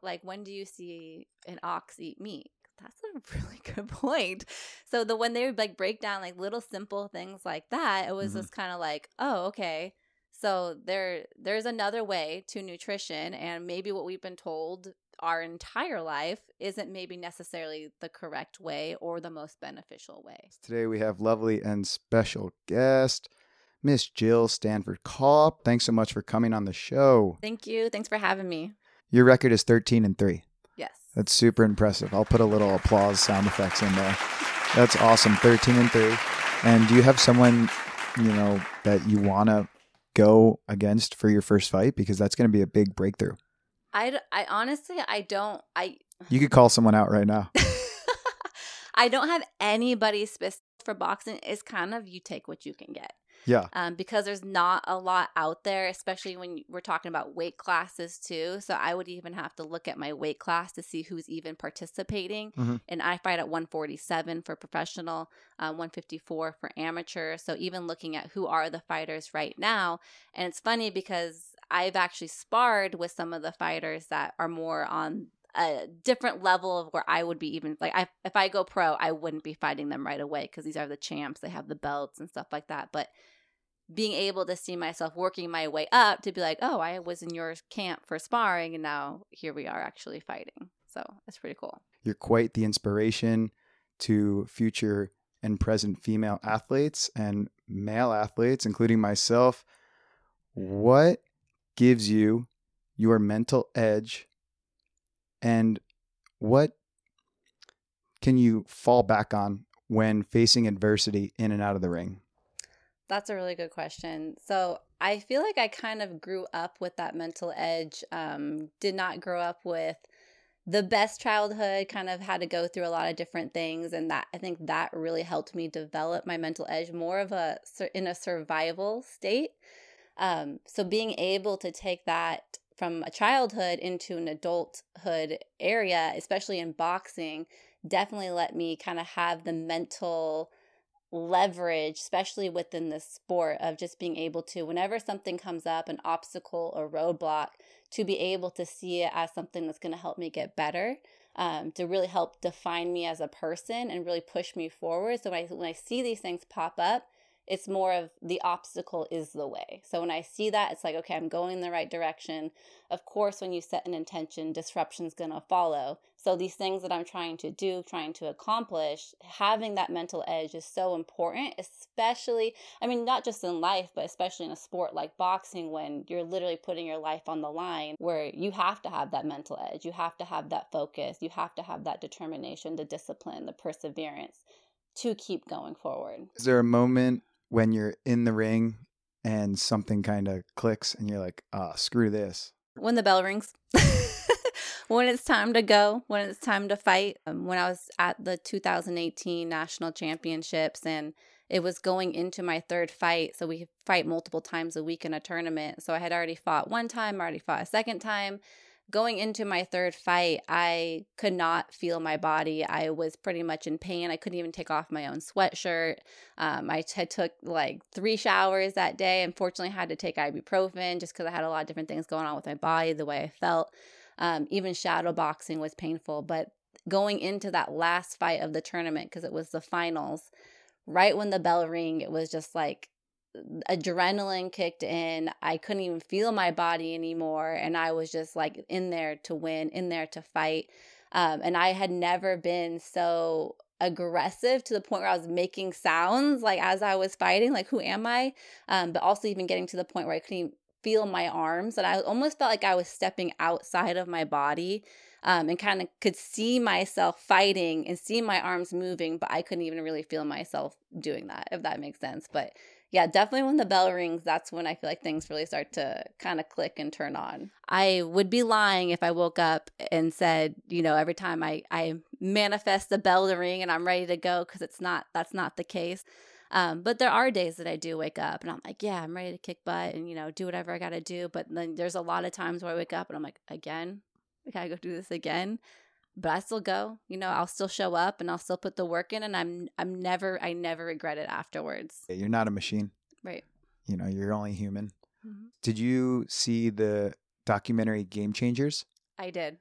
like, when do you see an ox eat meat? That's a really good point. So when they would like break down like little simple things like that, it was just kind of like, oh, okay. So there's another way to nutrition, and maybe what we've been told our entire life isn't maybe necessarily the correct way or the most beneficial way. Today we have lovely and special guest, Miss Jill Stanford Kopp. Thanks so much for coming on the show. Thank you. Thanks for having me. Your record is 13-3. Yes. That's super impressive. I'll put a little applause sound effects in there. That's awesome. 13-3. And do you have someone, that you want to go against for your first fight? Because that's going to be a big breakthrough. I honestly, You could call someone out right now. I don't have anybody specific for boxing. It's kind of you take what you can get. Yeah. Because there's not a lot out there, especially when we're talking about weight classes too. So I would even have to look at my weight class to see who's even participating. Mm-hmm. And I fight at 147 for professional, 154 for amateur. So even looking at who are the fighters right now. And it's funny because I've actually sparred with some of the fighters that are more on a different level of where I would be even like if I go pro, I wouldn't be fighting them right away because these are the champs. They have the belts and stuff like that. But being able to see myself working my way up to be like, oh, I was in your camp for sparring and now here we are actually fighting. So that's pretty cool. You're quite the inspiration to future and present female athletes and male athletes, including myself. What gives you your mental edge, and what can you fall back on when facing adversity in and out of the ring? That's a really good question. So I feel like I kind of grew up with that mental edge. Did not grow up with the best childhood, kind of had to go through a lot of different things. And that I think that really helped me develop my mental edge more of in a survival state. So being able to take that from a childhood into an adulthood area, especially in boxing, definitely let me kind of have the mental leverage, especially within the sport, of just being able to, whenever something comes up, an obstacle or roadblock, to be able to see it as something that's going to help me get better, to really help define me as a person and really push me forward. So when I see these things pop up, it's more of the obstacle is the way. So when I see that, it's like, okay, I'm going in the right direction. Of course, when you set an intention, disruption's going to follow. So these things that I'm trying to do, trying to accomplish, having that mental edge is so important, especially, I mean, not just in life, but especially in a sport like boxing, when you're literally putting your life on the line, where you have to have that mental edge. You have to have that focus. You have to have that determination, the discipline, the perseverance to keep going forward. Is there a moment when you're in the ring and something kind of clicks and you're like, screw this? When the bell rings, when it's time to go, when it's time to fight. When I was at the 2018 national championships and it was going into my third fight. So we fight multiple times a week in a tournament. So I had already fought one time, already fought a second time. Going into my third fight, I could not feel my body. I was pretty much in pain. I couldn't even take off my own sweatshirt. I took like 3 showers that day. Unfortunately, I had to take ibuprofen just because I had a lot of different things going on with my body, the way I felt. Even shadow boxing was painful. But going into that last fight of the tournament, because it was the finals, right when the bell rang, it was just like adrenaline kicked in. I couldn't even feel my body anymore. And I was just like in there to win, in there to fight. And I had never been so aggressive to the point where I was making sounds like as I was fighting, like, who am I? But also even getting to the point where I couldn't even feel my arms. And I almost felt like I was stepping outside of my body. And kind of could see myself fighting and see my arms moving, but I couldn't even really feel myself doing that, if that makes sense. But yeah, definitely when the bell rings, that's when I feel like things really start to kind of click and turn on. I would be lying if I woke up and said, every time I manifest the bell to ring and I'm ready to go, because that's not the case. But there are days that I do wake up and I'm like, yeah, I'm ready to kick butt and, do whatever I got to do. But then there's a lot of times where I wake up and I'm like, again? I gotta go do this again, but I still go. I'll still show up and I'll still put the work in, and I never regret it afterwards. You're not a machine, right? You're only human. Mm-hmm. Did you see the documentary Game Changers? I did.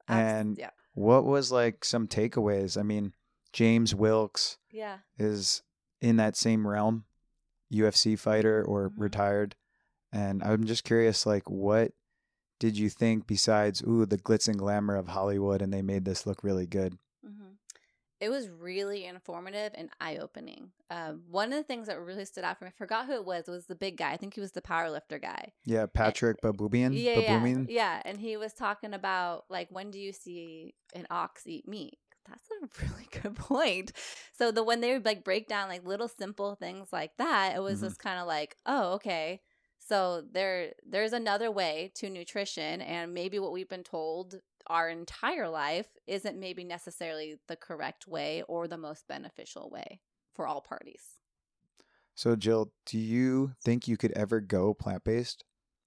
And yeah. what was like some takeaways? I mean, James Wilkes Yeah. is in that same realm, UFC fighter or retired. And I'm just curious, like, what did you think besides, the glitz and glamour of Hollywood and they made this look really good? It was really informative and eye-opening. One of the things that really stood out for me, I forgot who it was the big guy. I think he was the powerlifter guy. Yeah, Patrick Baboumian. Yeah. And he was talking about, like, when do you see an ox eat meat? That's a really good point. So when they would like break down like little simple things like that, it was just kind of like, oh, okay. So there's another way to nutrition, and maybe what we've been told our entire life isn't maybe necessarily the correct way or the most beneficial way for all parties. So, Jill, do you think you could ever go plant-based?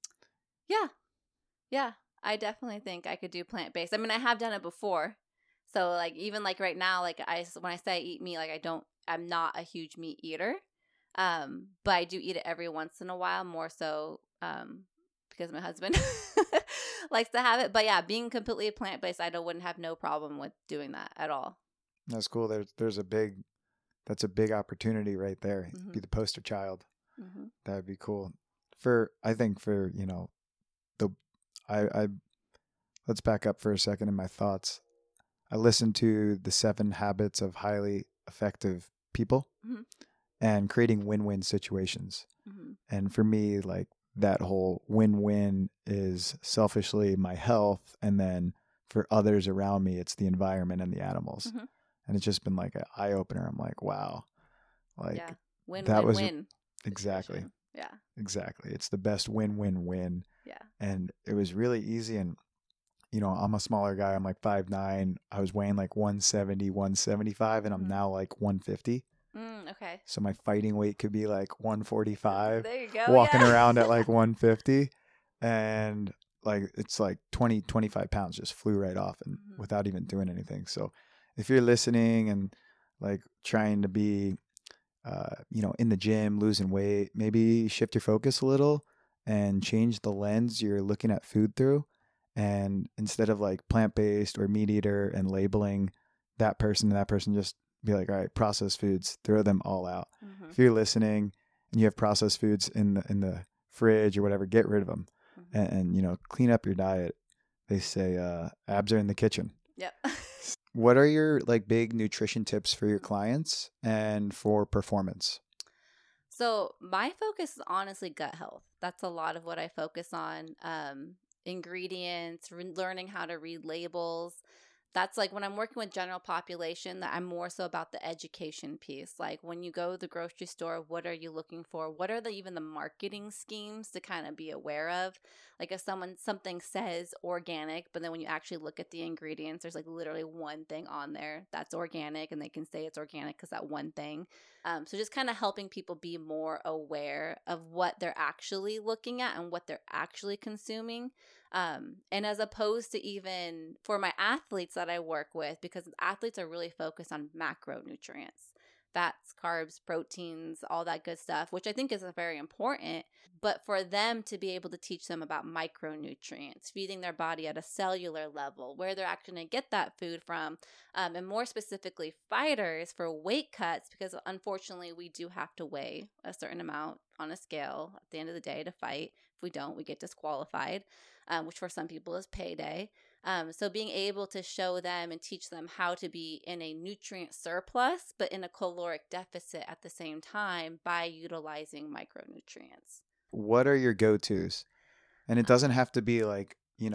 Yeah, I definitely think I could do plant-based. I mean, I have done it before. So like even like right now, like when I say I eat meat, like I'm not a huge meat eater. But I do eat it every once in a while, more so because my husband likes to have it. But yeah, being completely plant-based, I wouldn't have no problem with doing that at all. That's cool. That's a big opportunity right there. Be the poster child. That would be cool. I think for, let's back up for a second in my thoughts. I listened to the 7 Habits of Highly Effective People and creating win-win situations. And for me, like that whole win-win is selfishly my health. And then for others around me, it's the environment and the animals. And it's just been like an eye opener. I'm like, wow. Like win. Exactly. Situation. Yeah. Exactly. It's the best win-win-win. Yeah. And it was really easy. And, I'm a smaller guy. I'm like 5'9". I was weighing like 170, 175, and I'm now like 150. Okay. So my fighting weight could be like 145. There you go. Walking around at like 150. And like, it's like 20, 25 pounds just flew right off and without even doing anything. So if you're listening and like trying to be, in the gym, losing weight, maybe shift your focus a little and change the lens you're looking at food through. And instead of like plant-based or meat eater and labeling that person, just be like, all right, processed foods, throw them all out. If you're listening and you have processed foods in the fridge or whatever, get rid of them and clean up your diet. They say abs are in the kitchen. Yep. What are your like big nutrition tips for your clients and for performance? So my focus is honestly gut health. That's a lot of what I focus on. Ingredients, learning how to read labels. That's like when I'm working with general population, that I'm more so about the education piece. Like when you go to the grocery store, what are you looking for? What are even the marketing schemes to kind of be aware of? Like if something says organic, but then when you actually look at the ingredients, there's like literally one thing on there that's organic, and they can say it's organic because that one thing. So just kind of helping people be more aware of what they're actually looking at and what they're actually consuming. And as opposed to even for my athletes that I work with, because athletes are really focused on macronutrients, fats, carbs, proteins, all that good stuff, which I think is very important. But for them to be able to teach them about micronutrients, feeding their body at a cellular level, where they're actually going to get that food from, and more specifically fighters for weight cuts, because unfortunately we do have to weigh a certain amount on a scale at the end of the day to fight. If we don't, we get disqualified, which for some people is payday. So being able to show them and teach them how to be in a nutrient surplus, but in a caloric deficit at the same time by utilizing micronutrients. What are your go-tos? And it doesn't have to be like,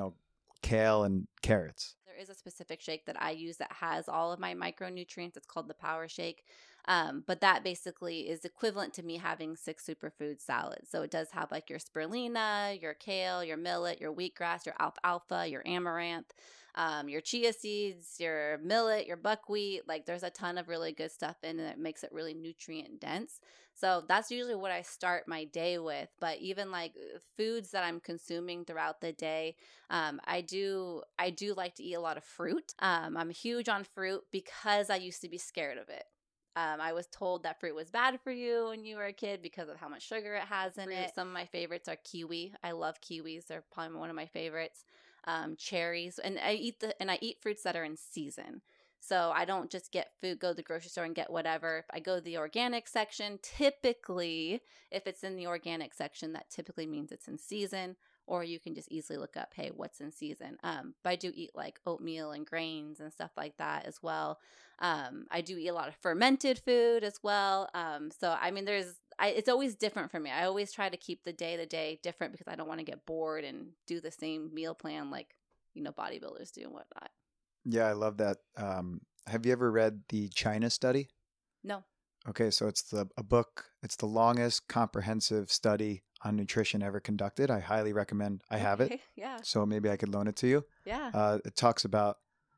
kale and carrots. There is a specific shake that I use that has all of my micronutrients. It's called the Power Shake. But that basically is equivalent to me having 6 superfood salads. So it does have like your spirulina, your kale, your millet, your wheatgrass, your alfalfa, your amaranth, your chia seeds, your millet, your buckwheat. Like there's a ton of really good stuff in it that makes it really nutrient dense. So that's usually what I start my day with. But even like foods that I'm consuming throughout the day, I do like to eat a lot of fruit. I'm huge on fruit because I used to be scared of it. I was told that fruit was bad for you when you were a kid because of how much sugar it has in it. Some of my favorites are kiwi. I love kiwis. They're probably one of my favorites. cherries, and I eat fruits that are in season. So I don't just go to the grocery store and get whatever. If I go to the organic section, typically, if it's in the organic section, that typically means it's in season. Or you can just easily look up, hey, what's in season? But I do eat like oatmeal and grains and stuff like that as well. I do eat a lot of fermented food as well. So I mean, it's always different for me. I always try to keep the day different because I don't want to get bored and do the same meal plan like, bodybuilders do and whatnot. Yeah, I love that. Have you ever read the China Study? No. Okay, so it's a book. It's the longest comprehensive study on nutrition ever conducted. I highly recommend. I have it. Yeah. So maybe I could loan it to you. Yeah. It talks about,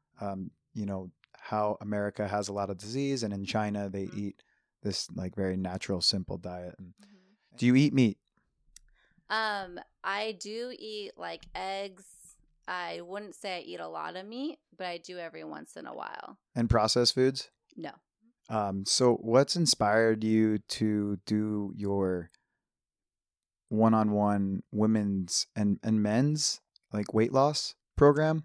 how America has a lot of disease, and in China they eat this like very natural, simple diet. And do you eat meat? I do eat like eggs. I wouldn't say I eat a lot of meat, but I do every once in a while. And processed foods? No. So what's inspired you to do your one-on-one women's and men's like weight loss program?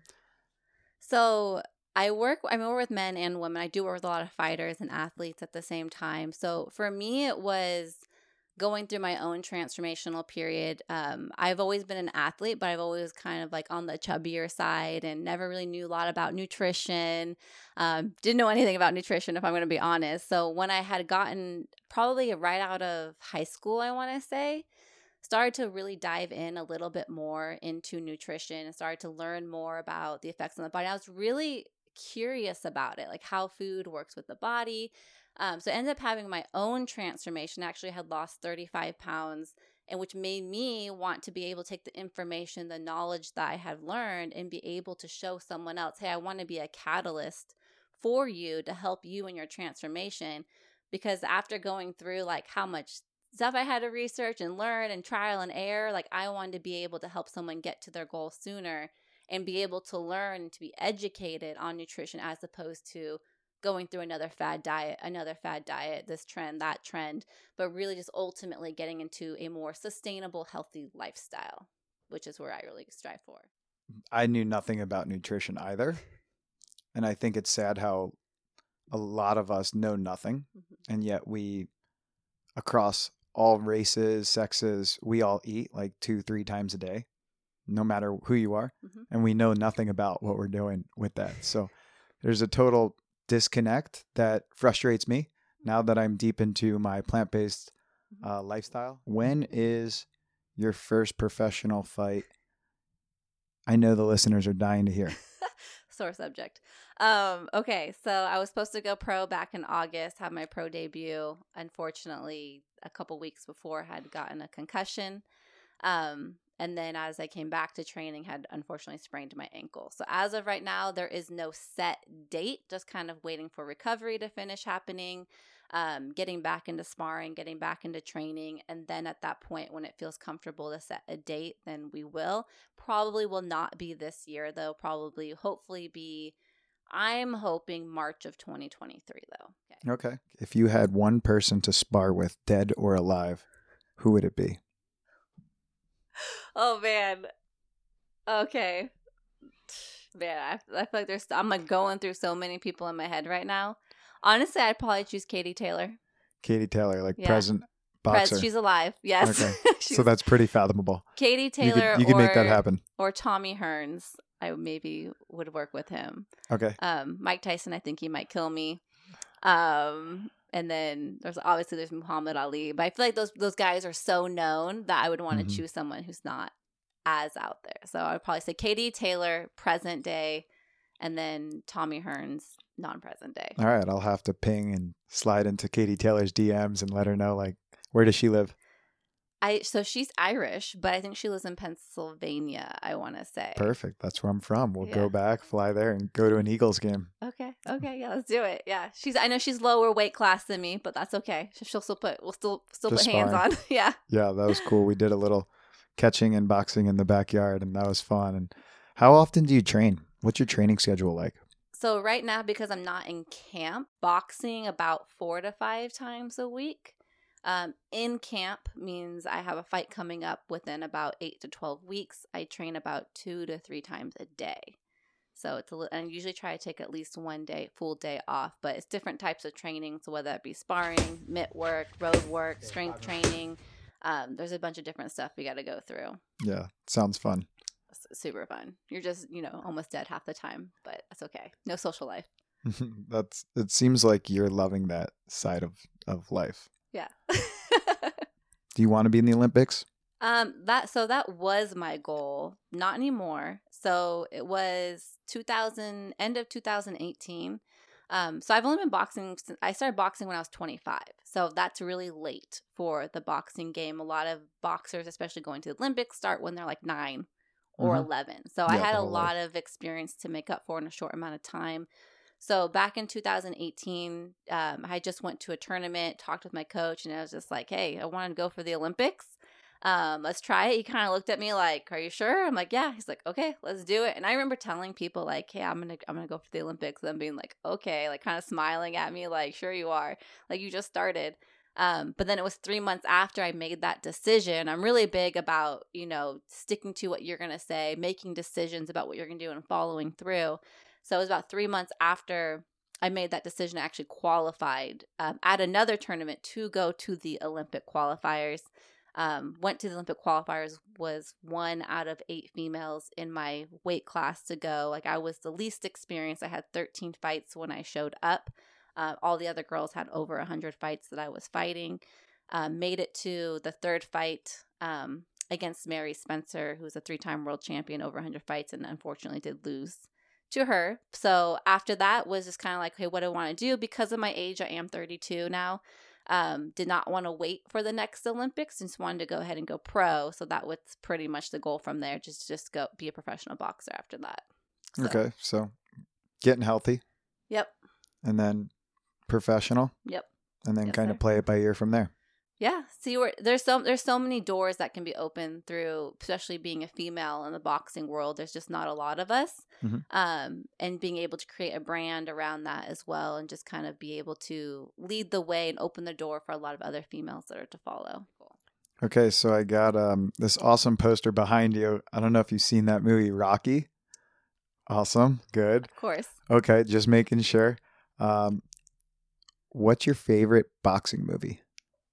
So I work with men and women. I do work with a lot of fighters and athletes at the same time. So for me, it was going through my own transformational period. I've always been an athlete, but I've always kind of like on the chubbier side and never really knew a lot about nutrition. Didn't know anything about nutrition, if I'm going to be honest. So when I had gotten probably right out of high school, I want to say, started to really dive in a little bit more into nutrition and started to learn more about the effects on the body. I was really curious about it, like how food works with the body. So I ended up having my own transformation. I actually had lost 35 pounds, and which made me want to be able to take the information, the knowledge that I had learned, and be able to show someone else, hey, I want to be a catalyst for you to help you in your transformation. Because after going through like how much stuff I had to research and learn and trial and error, like I wanted to be able to help someone get to their goal sooner and be able to learn and to be educated on nutrition as opposed to going through another fad diet, this trend, that trend, but really just ultimately getting into a more sustainable, healthy lifestyle, which is where I really strive for. I knew nothing about nutrition either. And I think it's sad how a lot of us know nothing. And yet we, across all races, sexes, we all eat like 2-3 times a day, no matter who you are. And we know nothing about what we're doing with that. So there's a total disconnect that frustrates me now that I'm deep into my plant-based lifestyle. When is your first professional fight? I know the listeners are dying to hear. Sore subject. Okay, so I was supposed to go pro back in August, have my pro debut. Unfortunately, a couple weeks before, had gotten a concussion. And then as I came back to training, had unfortunately sprained my ankle. So as of right now, there is no set date, just kind of waiting for recovery to finish happening, getting back into sparring, getting back into training. And then at that point, when it feels comfortable to set a date, then we will. Probably will not be this year, though. Hopefully be, I'm hoping March of 2023, though. Okay. If you had one person to spar with, dead or alive, who would it be? Oh, man. Okay. Man, I feel like I'm like going through so many people in my head right now. Honestly, I'd probably choose Katie Taylor. Katie Taylor, like present boxer. She's alive. Yes. Okay. So that's pretty fathomable. Katie Taylor. You could make that happen. Or Tommy Hearns. I maybe would work with him. Okay. Mike Tyson, I think he might kill me. And then there's Muhammad Ali, but I feel like those guys are so known that I would want to choose someone who's not as out there. So I would probably say Katie Taylor, present day, and then Tommy Hearns, non-present day. All right, I'll have to ping and slide into Katie Taylor's DMs and let her know, like, where does she live? So she's Irish, but I think she lives in Pennsylvania, I want to say. Perfect. That's where I'm from. We'll go back, fly there, and go to an Eagles game. Okay. Yeah, let's do it. Yeah. I know she's lower weight class than me, but that's okay. We'll still put hands on. Yeah. Yeah, that was cool. We did a little catching and boxing in the backyard, and that was fun. And how often do you train? What's your training schedule like? So right now, because I'm not in camp, boxing about 4 to 5 times a week. In camp means I have a fight coming up within about 8 to 12 weeks. I train about 2 to 3 times a day. So it's and I usually try to take at least one full day off, but it's different types of training. So whether that be sparring, mitt work, road work, strength training, there's a bunch of different stuff we got to go through. Yeah, sounds fun. It's super fun. You're just, almost dead half the time, but that's okay. No social life. It seems like you're loving that side of life. Yeah. Do you want to be in the Olympics? That was my goal. Not anymore. So it was end of 2018. So I've only been boxing since I started boxing when I was 25. So that's really late for the boxing game. A lot of boxers, especially going to the Olympics, start when they're like 9 or 11. So I had a lot of experience to make up for in a short amount of time. So back in 2018, I just went to a tournament, talked with my coach, and I was just like, hey, I want to go for the Olympics. Let's try it. He kind of looked at me like, are you sure? I'm like, yeah. He's like, okay, let's do it. And I remember telling people like, hey, I'm going to go for the Olympics. Them being like, okay, like kind of smiling at me like, sure you are. Like you just started. But then it was 3 months after I made that decision. I'm really big about, sticking to what you're going to say, making decisions about what you're going to do and following through. So it was about 3 months after I made that decision, I actually qualified at another tournament to go to the Olympic qualifiers. Went to the Olympic qualifiers, was 1 out of 8 females in my weight class to go. Like I was the least experienced. I had 13 fights when I showed up. All the other girls had over 100 fights that I was fighting. Made it to the third fight against Mary Spencer, who was a 3-time world champion, over 100 fights, and unfortunately did lose to her. So after that was just kind of like, hey, what do I want to do? Because of my age, I am 32 now. Did not want to wait for the next Olympics, just wanted to go ahead and go pro. So that was pretty much the goal from there. Just go be a professional boxer after that. So. Okay. So getting healthy. Yep. And then professional. Yep. And then kind of play it by ear from there. Yeah. See, there's so many doors that can be opened through, especially being a female in the boxing world. There's just not a lot of us. Mm-hmm. And being able to create a brand around that as well, and just kind of be able to lead the way and open the door for a lot of other females that are to follow. Cool. Okay, so I got this awesome poster behind you. I don't know if you've seen that movie, Rocky. Awesome. Good. Of course. Okay, just making sure. What's your favorite boxing movie?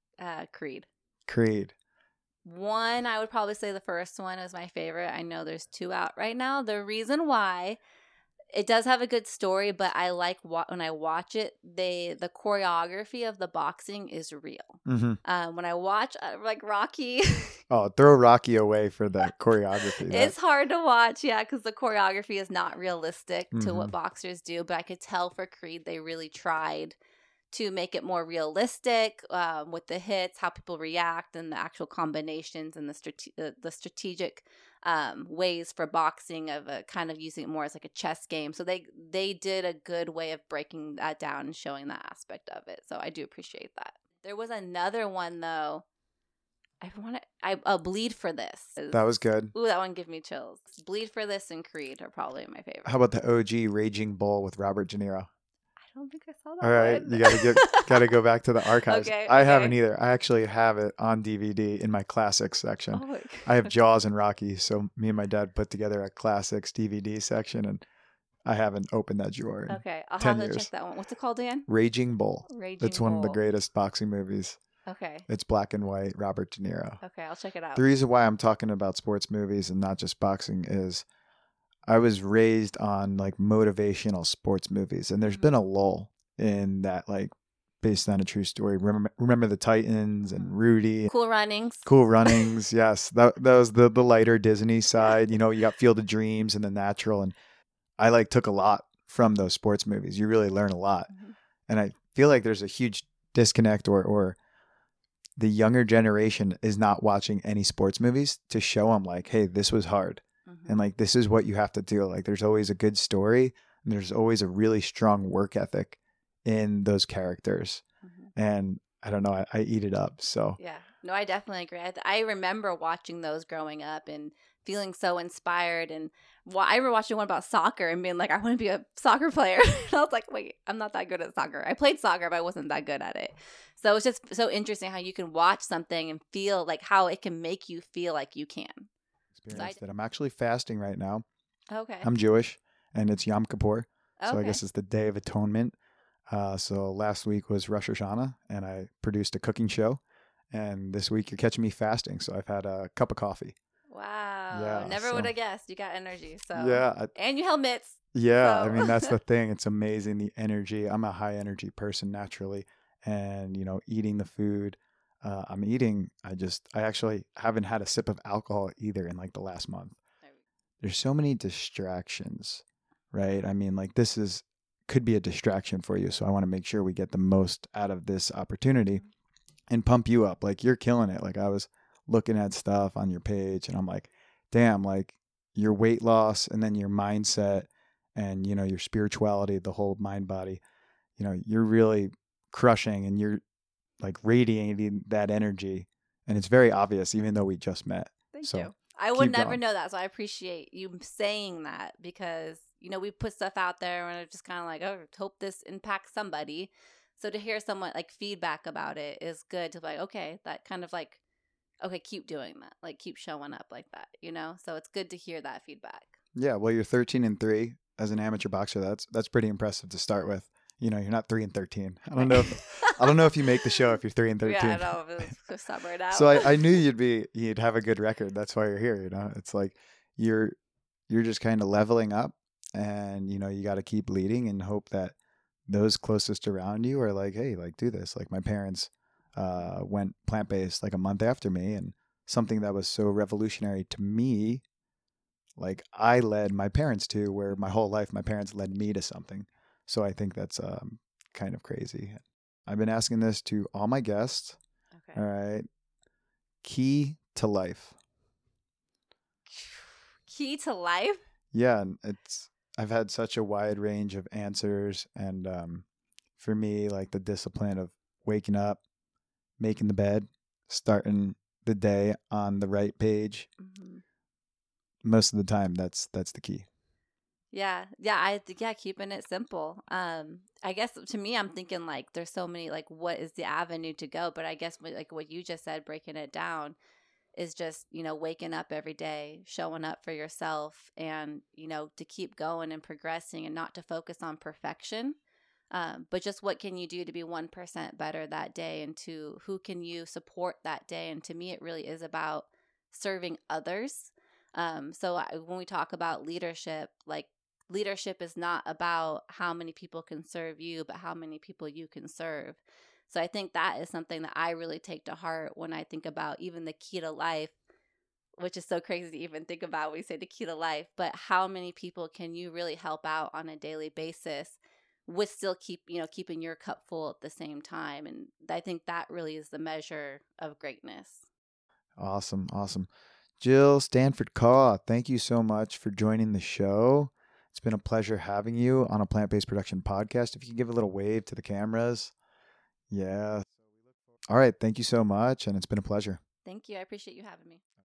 Creed. One, I would probably say the first one is my favorite. I know there's 2 out right now. The reason why, it does have a good story, but I like when I watch it, the choreography of the boxing is real. Mm-hmm. When I watch like Rocky, throw Rocky away for the choreography. It's hard to watch, yeah, because the choreography is not realistic to what boxers do. But I could tell for Creed, they really tried to make it more realistic with the hits, how people react, and the actual combinations and the strategic ways for boxing of kind of using it more as like a chess game. So they did a good way of breaking that down and showing that aspect of it. So I do appreciate that. There was another one though. I'll Bleed for This. That was good. Ooh, that one gave me chills. Bleed for This and Creed are probably my favorite. How about the OG Raging Bull with Robert De Niro? I don't think I saw that. All right, one. You gotta go back to the archives. Okay, I haven't either. I actually have it on DVD in my classics section. Oh my God. I have Jaws and Rocky, so me and my dad put together a classics DVD section, and I haven't opened that drawer in Okay, I'll 10 have to years. check that one. What's it called, Dan? Raging Bull. It's one of the Bull. greatest boxing movies. Okay. It's black and white, Robert De Niro. Okay, I'll check it out. The reason why I'm talking about sports movies and not just boxing is I was raised on like motivational sports movies, and there's been a lull in that, like based on a true story. Remember the Titans and Rudy. Cool Runnings. Cool Runnings, yes. That was the lighter Disney side. You got Field of Dreams and The Natural, and I took a lot from those sports movies. You really learn a lot. Mm-hmm. And I feel like there's a huge disconnect or the younger generation is not watching any sports movies to show them like, hey, this was hard. Mm-hmm. And like, this is what you have to do. Like there's always a good story and there's always a really strong work ethic in those characters. Mm-hmm. And I don't know, I eat it up. So yeah, No, I definitely agree. I remember watching those growing up and feeling so inspired. And I remember watching one about soccer and being like, I want to be a soccer player. And I was like, wait, I'm not that good at soccer. I played soccer, but I wasn't that good at it. So it's just so interesting how you can watch something and feel like how it can make you feel like you can. Experience that. I'm actually fasting right now. Okay. I'm Jewish, and it's Yom Kippur. So Okay. I guess it's the Day of Atonement. So last week was Rosh Hashanah, and I produced a cooking show. And this week you're catching me fasting, so I've had a cup of coffee. Wow. Yeah, Never so- would have guessed. You got energy. So Yeah, and you held mitts. yeah. So- I mean, that's the thing. It's amazing, the energy. I'm a high energy person naturally, and eating the food I'm eating. I actually haven't had a sip of alcohol either in like the last month. There's so many distractions, right? I mean, like could be a distraction for you. So I want to make sure we get the most out of this opportunity and pump you up. Like you're killing it. Like I was looking at stuff on your page and I'm like, damn, like your weight loss and then your mindset and, your spirituality, the whole mind body, you're really crushing and you're like radiating that energy. And it's very obvious, even though we just met. Thank So you. I would keep never going. know that. So I appreciate you saying that because, we put stuff out there and it's just kind of like, oh, hope this impacts somebody. So to hear someone like feedback about it is good to be like, okay, that kind of like, okay, keep doing that. Like keep showing up like that, So it's good to hear that feedback. Yeah. Well, you're 13-3 as an amateur boxer. That's pretty impressive to start with. You're not 3-13. I don't know if you make the show if you're 3-13. Yeah, I know. It's stop right out. So I knew you'd have a good record. That's why you're here. It's like you're just kind of leveling up, and you got to keep leading and hope that those closest around you are like, hey, like do this. Like my parents went plant-based like a month after me, and something that was so revolutionary to me, like I led my parents to, where my whole life my parents led me to something. So I think that's kind of crazy. I've been asking this to all my guests. Okay. All right. Key to life. Key to life? Yeah, I've had such a wide range of answers, and for me, like the discipline of waking up, making the bed, starting the day on the right page. Mm-hmm. Most of the time, that's the key. Yeah, keeping it simple. I guess to me, I'm thinking like there's so many like what is the avenue to go, but I guess like what you just said, breaking it down is just waking up every day, showing up for yourself, and to keep going and progressing, and not to focus on perfection, but just what can you do to be 1% better that day, and to who can you support that day. And to me, it really is about serving others. So when we talk about leadership, like leadership is not about how many people can serve you, but how many people you can serve. So I think that is something that I really take to heart when I think about even the key to life, which is so crazy to even think about when we say the key to life, but how many people can you really help out on a daily basis with still keeping your cup full at the same time. And I think that really is the measure of greatness. Awesome. Jill Stanford Kaw, thank you so much for joining the show. It's been a pleasure having you on a plant-based production podcast. If you can give a little wave to the cameras. Yeah. All right. Thank you so much. And it's been a pleasure. Thank you. I appreciate you having me.